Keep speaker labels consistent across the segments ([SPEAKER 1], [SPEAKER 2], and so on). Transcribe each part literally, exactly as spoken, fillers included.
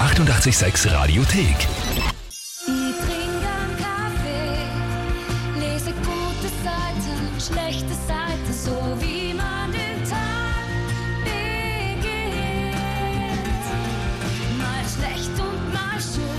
[SPEAKER 1] achtundachtzig Komma sechs Radiothek.
[SPEAKER 2] Ich trinke einen Kaffee, lese gute Seiten, schlechte Seiten, so wie man den Tag beginnt. Mal schlecht und mal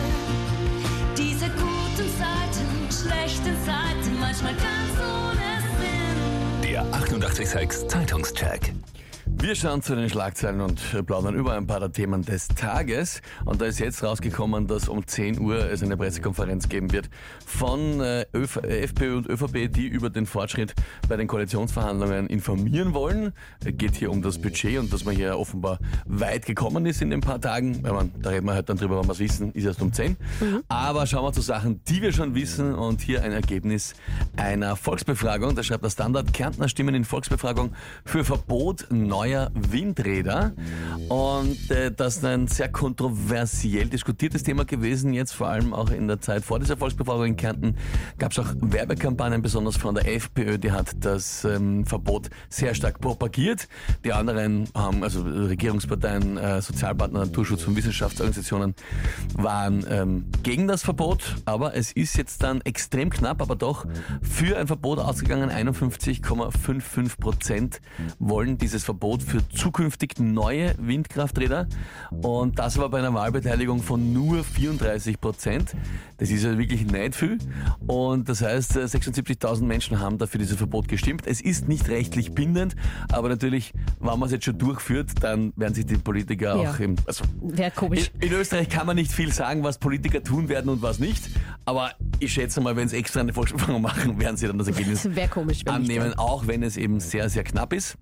[SPEAKER 2] schön, diese guten Seiten, schlechten Seiten, manchmal ganz ohne Sinn.
[SPEAKER 1] Der achtundachtzig Komma sechs Zeitungscheck.
[SPEAKER 3] Wir schauen zu den Schlagzeilen und plaudern über ein paar der Themen des Tages. Und da ist jetzt rausgekommen, dass um zehn Uhr es eine Pressekonferenz geben wird von äh, Öf- äh, FPÖ und ÖVP, die über den Fortschritt bei den Koalitionsverhandlungen informieren wollen. Es geht hier um das Budget und dass man hier offenbar weit gekommen ist in den paar Tagen. Weil man, da reden wir halt dann drüber, wenn wir es wissen, ist erst um zehn. Mhm. Aber schauen wir zu Sachen, die wir schon wissen. Und hier ein Ergebnis einer Volksbefragung. Da schreibt der Standard: Kärntner stimmen in Volksbefragung für Verbot neuer Windräder. Und äh, das ist ein sehr kontroversiell diskutiertes Thema gewesen, jetzt vor allem auch in der Zeit vor dieser Volksbefragung in Kärnten. Gab es auch Werbekampagnen, besonders von der FPÖ, die hat das ähm, Verbot sehr stark propagiert. Die anderen haben, also Regierungsparteien, äh, Sozialpartner, Naturschutz- und Wissenschaftsorganisationen waren ähm, gegen das Verbot, aber es ist jetzt dann extrem knapp, aber doch für ein Verbot ausgegangen. einundfünfzig Komma fünfundfünfzig Prozent wollen dieses Verbot für zukünftig neue Windkrafträder, und das war bei einer Wahlbeteiligung von nur vierunddreißig Prozent. Das ist ja wirklich nicht viel, und das heißt, sechsundsiebzigtausend Menschen haben dafür dieses Verbot gestimmt. Es ist nicht rechtlich bindend, aber natürlich, wenn man es jetzt schon durchführt, dann werden sich die Politiker
[SPEAKER 4] Ja.
[SPEAKER 3] auch im... Also
[SPEAKER 4] Wäre komisch.
[SPEAKER 3] in, in Österreich kann man nicht viel sagen, was Politiker tun werden und was nicht, aber ich schätze mal, wenn sie extra eine Volksbefragung machen, werden sie dann das Ergebnis
[SPEAKER 4] Das wäre komisch, wenn nicht.
[SPEAKER 3] annehmen, auch wenn es eben sehr, sehr knapp ist.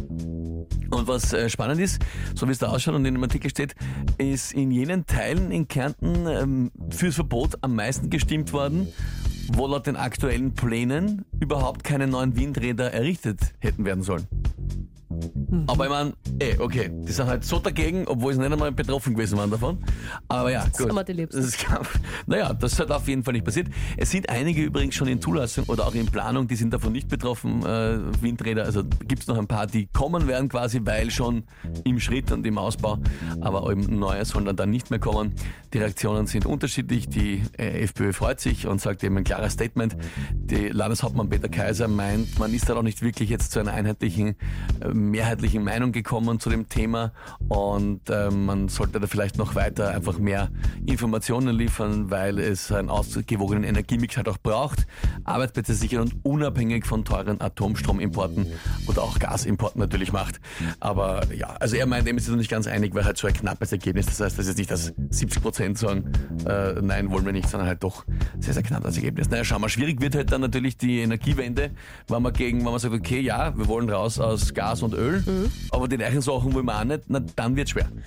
[SPEAKER 3] Und was äh, spannend ist, so wie es da ausschaut und in dem Artikel steht, ist in jenen Teilen in Kärnten ähm, fürs Verbot am meisten gestimmt worden, wo laut den aktuellen Plänen überhaupt keine neuen Windräder errichtet hätten werden sollen. Aber ich meine, eh, okay, die sind halt so dagegen, obwohl sie nicht einmal betroffen gewesen waren davon. Aber ja, gut.
[SPEAKER 4] haben wir die Liebsten.
[SPEAKER 3] Das kann, naja, das hat auf jeden Fall nicht passiert. Es sind einige übrigens schon in Zulassung oder auch in Planung, die sind davon nicht betroffen, äh, Windräder. Also gibt es noch ein paar, die kommen werden quasi, weil schon im Schritt und im Ausbau. Aber eben neue sollen dann, dann nicht mehr kommen. Die Reaktionen sind unterschiedlich. Die äh, FPÖ freut sich und sagt eben ein klares Statement. Die Landeshauptmann Peter Kaiser meint, man ist da noch nicht wirklich jetzt zu einer einheitlichen äh, mehrheitlichen Meinung gekommen zu dem Thema, und äh, man sollte da vielleicht noch weiter einfach mehr Informationen liefern, weil es einen ausgewogenen Energiemix halt auch braucht, Arbeitsplätze sichern und unabhängig von teuren Atomstromimporten oder auch Gasimporten natürlich macht. Aber ja, also er meint, er ist sich noch nicht ganz einig, weil halt so ein knappes Ergebnis, das heißt, das ist nicht, dass siebzig Prozent sagen, äh, nein, wollen wir nicht, sondern halt doch sehr, sehr knapp das Ergebnis. Naja, schau mal, schwierig wird halt dann natürlich die Energiewende, wenn man gegen, wenn man sagt, okay, ja, wir wollen raus aus Gas und Öl, mhm. aber die gleichen Sachen wollen wir auch nicht, na, dann wird es schwer.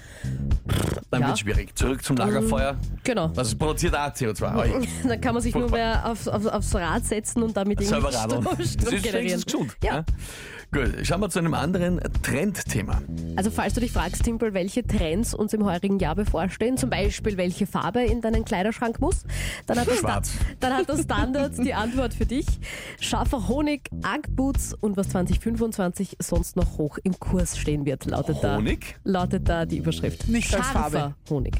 [SPEAKER 3] Dann
[SPEAKER 4] Ja.
[SPEAKER 3] wird es schwierig. Zurück zum Lagerfeuer.
[SPEAKER 4] Genau.
[SPEAKER 3] Das produziert auch C O zwei.
[SPEAKER 4] Dann kann man sich nur mehr auf, auf, aufs Rad setzen und damit
[SPEAKER 3] Selber
[SPEAKER 4] irgendwie
[SPEAKER 3] radeln.
[SPEAKER 4] Strom,
[SPEAKER 3] Das
[SPEAKER 4] Strom
[SPEAKER 3] ist
[SPEAKER 4] generieren.
[SPEAKER 3] wenigstens gesund.
[SPEAKER 4] Ja.
[SPEAKER 3] Ja. Gut, schauen wir zu einem anderen Trendthema.
[SPEAKER 4] Also falls du dich fragst, Timpel, welche Trends uns im heurigen Jahr bevorstehen, zum Beispiel welche Farbe in deinen Kleiderschrank muss, dann hat, das,
[SPEAKER 3] Schwarz.
[SPEAKER 4] dann hat das Standard die Antwort für dich. Scharfer Honig, Ugg-Boots und was zwanzig fünfundzwanzig sonst noch hoch im Kurs stehen wird, lautet
[SPEAKER 3] Honig?
[SPEAKER 4] da, lautet da die Überschrift.
[SPEAKER 5] Nicht als
[SPEAKER 4] Scharfer
[SPEAKER 5] Farbe.
[SPEAKER 4] Honig.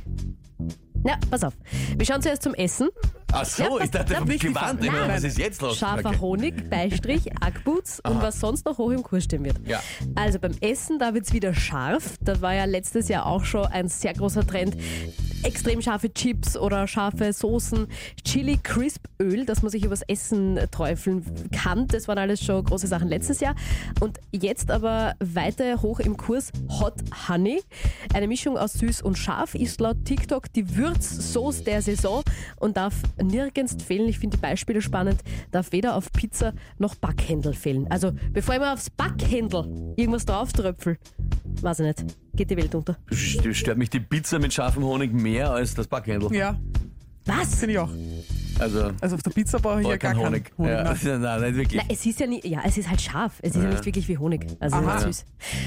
[SPEAKER 4] Na, pass auf. Wir schauen zuerst zum Essen.
[SPEAKER 3] Ach so,
[SPEAKER 4] Ja,
[SPEAKER 3] ich dachte,
[SPEAKER 4] na,
[SPEAKER 3] vom
[SPEAKER 5] nicht die
[SPEAKER 3] Gewand.
[SPEAKER 5] Farbe. Nein,
[SPEAKER 3] Was
[SPEAKER 5] nein.
[SPEAKER 3] ist jetzt los?
[SPEAKER 4] Scharfer
[SPEAKER 3] Okay.
[SPEAKER 4] Honig, Beistrich, Ugg-Boots und was sonst noch hoch im Kurs stehen wird.
[SPEAKER 3] Ja.
[SPEAKER 4] Also beim Essen, da wird's wieder scharf. Da war ja letztes Jahr auch schon ein sehr großer Trend. Extrem scharfe Chips oder scharfe Soßen, Chili Crisp Öl, dass man sich übers Essen träufeln kann. Das waren alles schon große Sachen letztes Jahr. Und jetzt aber weiter hoch im Kurs Hot Honey. Eine Mischung aus süß und scharf ist laut TikTok die Würzsoße der Saison und darf nirgends fehlen. Ich finde die Beispiele spannend. Darf weder auf Pizza noch Backhändel fehlen. Also bevor ich mal aufs Backhändel irgendwas drauftröpfel, weiß ich nicht, geht die Welt unter.
[SPEAKER 3] St- Stört mich die Pizza mit scharfem Honig mehr als das Backhändel.
[SPEAKER 5] Ja,
[SPEAKER 4] Was?
[SPEAKER 5] finde ich auch.
[SPEAKER 3] Also,
[SPEAKER 5] Also auf der Pizza brauche ich ja
[SPEAKER 3] brauche
[SPEAKER 5] gar
[SPEAKER 3] keinen
[SPEAKER 5] keinen
[SPEAKER 3] Honig.
[SPEAKER 5] Honig.
[SPEAKER 3] Ja,
[SPEAKER 5] nein.
[SPEAKER 3] nein, nicht wirklich.
[SPEAKER 4] Na, es ist ja nie, ja, es ist halt scharf. Es ist ja, nicht wirklich wie Honig. Also
[SPEAKER 5] Aha.
[SPEAKER 4] nicht süß.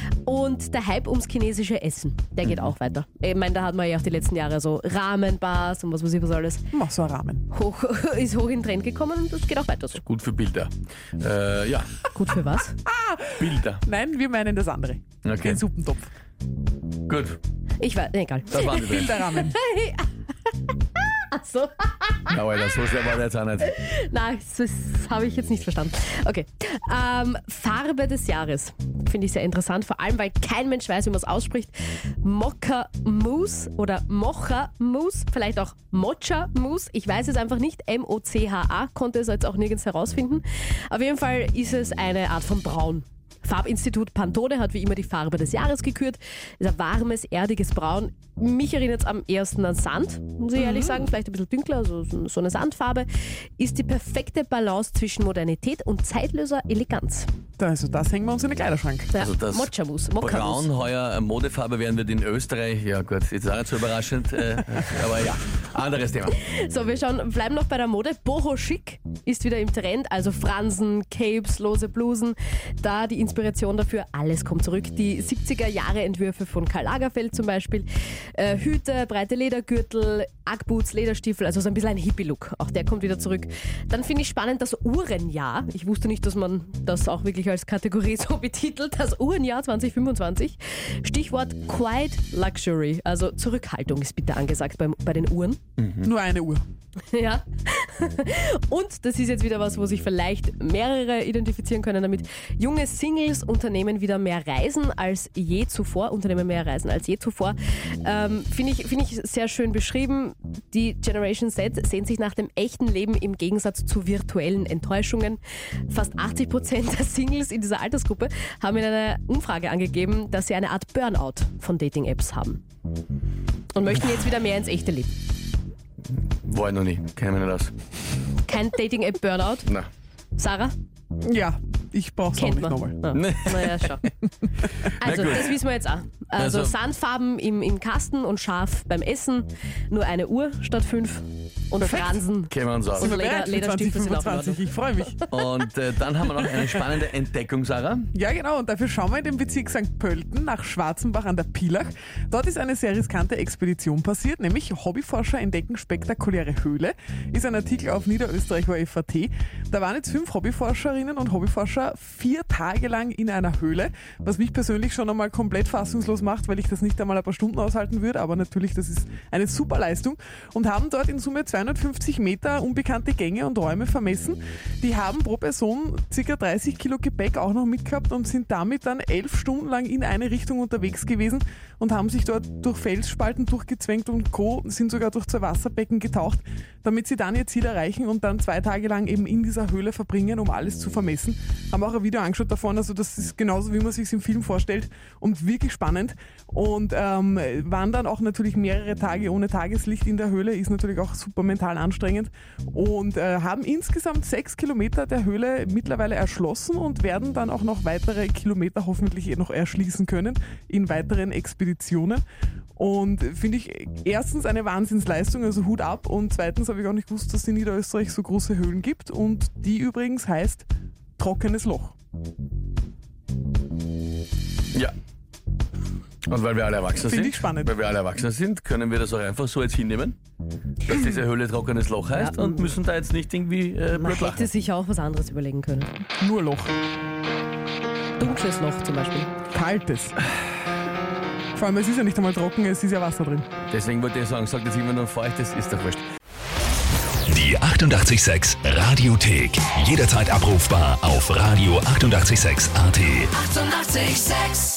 [SPEAKER 4] Und der Hype ums chinesische Essen, der geht auch weiter. Ich meine, da hat man ja auch die letzten Jahre so Ramen-Bars und was weiß ich was alles.
[SPEAKER 5] Mach so einen Rahmen.
[SPEAKER 4] Hoch, ist hoch in den Trend gekommen und das geht auch weiter so.
[SPEAKER 3] Gut für Bilder. Äh, ja,
[SPEAKER 4] Gut für was?
[SPEAKER 3] Bilder.
[SPEAKER 5] Nein, wir meinen das andere.
[SPEAKER 3] Okay.
[SPEAKER 5] Den Suppentopf.
[SPEAKER 3] Gut.
[SPEAKER 4] Ich weiß, nee, egal.
[SPEAKER 3] Das waren die drei.
[SPEAKER 5] Bilderrahmen.
[SPEAKER 4] Achso.
[SPEAKER 3] Ja, Alter, so schwer war der jetzt auch nicht.
[SPEAKER 4] Nein, das habe ich jetzt nicht verstanden. Okay. Ähm, Farbe des Jahres. Finde ich sehr interessant, vor allem, weil kein Mensch weiß, wie man es ausspricht. Mocha Mousse oder Mocha Mousse, vielleicht auch Mocha Mousse. Ich weiß es einfach nicht. M O C H A, konnte es jetzt auch nirgends herausfinden. Auf jeden Fall ist es eine Art von Braun. Farbinstitut Pantone hat wie immer die Farbe des Jahres gekürt. Ist ein warmes, erdiges Braun. Mich erinnert es am ersten an Sand, muss ich ehrlich sagen. Vielleicht ein bisschen dünkler, also so eine Sandfarbe. Ist die perfekte Balance zwischen Modernität und zeitloser Eleganz.
[SPEAKER 5] Also das hängen wir uns in den Kleiderschrank.
[SPEAKER 4] Ja,
[SPEAKER 3] Also das
[SPEAKER 4] Mocha Mousse, Mocha
[SPEAKER 3] Braun
[SPEAKER 4] Mousse.
[SPEAKER 3] heuer eine Modefarbe werden wird in Österreich. Ja gut, jetzt auch nicht so überraschend. Äh, aber ja, anderes Thema.
[SPEAKER 4] So, wir schauen, bleiben noch bei der Mode. Boho Chic ist wieder im Trend, also Fransen, Capes, lose Blusen. Da die Inspiration dafür, alles kommt zurück. Die siebziger-Jahre-Entwürfe von Karl Lagerfeld zum Beispiel. Äh, Hüte, breite Ledergürtel, Uggboots, Lederstiefel, also so ein bisschen ein Hippie-Look. Auch der kommt wieder zurück. Dann finde ich spannend das Uhrenjahr. Ich wusste nicht, dass man das auch wirklich als Kategorie so betitelt. Das Uhrenjahr zwanzig fünfundzwanzig. Stichwort Quiet Luxury, also Zurückhaltung ist bitte angesagt bei, bei den Uhren.
[SPEAKER 5] Nur eine Uhr.
[SPEAKER 4] Ja. Und das ist jetzt wieder was, wo sich vielleicht mehrere identifizieren können damit. Junge Singles unternehmen wieder mehr Reisen als je zuvor, unternehmen mehr Reisen als je zuvor. Ähm, Finde ich, find ich sehr schön beschrieben. Die Generation Z sehnt sich nach dem echten Leben im Gegensatz zu virtuellen Enttäuschungen. Fast achtzig Prozent der Singles in dieser Altersgruppe haben in einer Umfrage angegeben, dass sie eine Art Burnout von Dating-Apps haben. Und möchten jetzt wieder mehr ins echte Leben.
[SPEAKER 3] War ich noch nie, kenn mich nicht aus.
[SPEAKER 4] Kein Dating-App-Burnout.
[SPEAKER 3] Na.
[SPEAKER 4] Sarah?
[SPEAKER 5] Ja, ich brauche es auch
[SPEAKER 4] Kennt
[SPEAKER 5] nicht
[SPEAKER 4] man.
[SPEAKER 5] nochmal.
[SPEAKER 4] Ja.
[SPEAKER 3] Nee.
[SPEAKER 4] Naja, schau. Also,
[SPEAKER 3] gut.
[SPEAKER 4] das wissen wir jetzt auch. Also,
[SPEAKER 3] Also-
[SPEAKER 4] Sandfarben im, im Kasten und scharf beim Essen. Nur eine Uhr statt fünf. Und
[SPEAKER 5] Perfekt.
[SPEAKER 4] Fransen.
[SPEAKER 3] Kennen wir uns aus.
[SPEAKER 4] Und
[SPEAKER 5] Sind wir
[SPEAKER 4] Leder-
[SPEAKER 5] bereit für
[SPEAKER 4] Lederstiefel sind auch in
[SPEAKER 5] zwanzig fünfundzwanzig? Ich freue mich.
[SPEAKER 3] Und äh, dann haben wir noch eine spannende Entdeckung, Sarah.
[SPEAKER 5] Ja, genau. Und dafür schauen wir in den Bezirk Sankt Pölten nach Schwarzenbach an der Pilach. Dort ist eine sehr riskante Expedition passiert, nämlich Hobbyforscher entdecken spektakuläre Höhle. Ist ein Artikel auf Niederösterreich O F A T. Da waren jetzt fünf Hobbyforscherinnen und Hobbyforscher vier Tage lang in einer Höhle, was mich persönlich schon einmal komplett fassungslos macht, weil ich das nicht einmal ein paar Stunden aushalten würde. Aber natürlich, das ist eine super Leistung. Und haben dort in Summe zweihundertfünfzig Meter unbekannte Gänge und Räume vermessen. Die haben pro Person ca. dreißig Kilo Gepäck auch noch mitgehabt und sind damit dann elf Stunden lang in eine Richtung unterwegs gewesen und haben sich dort durch Felsspalten durchgezwängt und Co. sind sogar durch zwei Wasserbecken getaucht, damit sie dann ihr Ziel erreichen und dann zwei Tage lang eben in dieser Höhle verbringen, um alles zu vermessen. Haben auch ein Video angeschaut davon, also das ist genauso, wie man sich im Film vorstellt und wirklich spannend. Und ähm, waren dann auch natürlich mehrere Tage ohne Tageslicht in der Höhle, ist natürlich auch super mental anstrengend. Und äh, haben insgesamt sechs Kilometer der Höhle mittlerweile erschlossen und werden dann auch noch weitere Kilometer hoffentlich noch erschließen können in weiteren Expeditionen. Und finde ich erstens eine Wahnsinnsleistung, also Hut ab. Und zweitens habe ich auch nicht gewusst, dass es in Niederösterreich so große Höhlen gibt. Und die übrigens heißt Trockenes Loch.
[SPEAKER 3] Ja. Und weil wir alle erwachsen
[SPEAKER 5] Finde
[SPEAKER 3] sind,
[SPEAKER 5] ich spannend.
[SPEAKER 3] weil wir alle erwachsen sind, können wir das auch einfach so jetzt hinnehmen, dass diese Höhle trockenes Loch heißt
[SPEAKER 4] Ja.
[SPEAKER 3] und müssen da jetzt nicht irgendwie äh,
[SPEAKER 4] Man
[SPEAKER 3] blöd lachen.
[SPEAKER 4] hätte sich auch was anderes überlegen können.
[SPEAKER 5] Nur Loch.
[SPEAKER 4] Dunkles Loch zum Beispiel.
[SPEAKER 5] Kaltes. Vor allem, es ist ja nicht einmal trocken, es ist ja Wasser drin.
[SPEAKER 3] Deswegen wollte ich sagen, sagt jetzt immer nur feuchtes, ist doch wurscht.
[SPEAKER 1] Die achtundachtzig Komma sechs Radiothek. Jederzeit abrufbar auf radio achtundachtzig Komma sechs A T.
[SPEAKER 2] Eighty-eight point six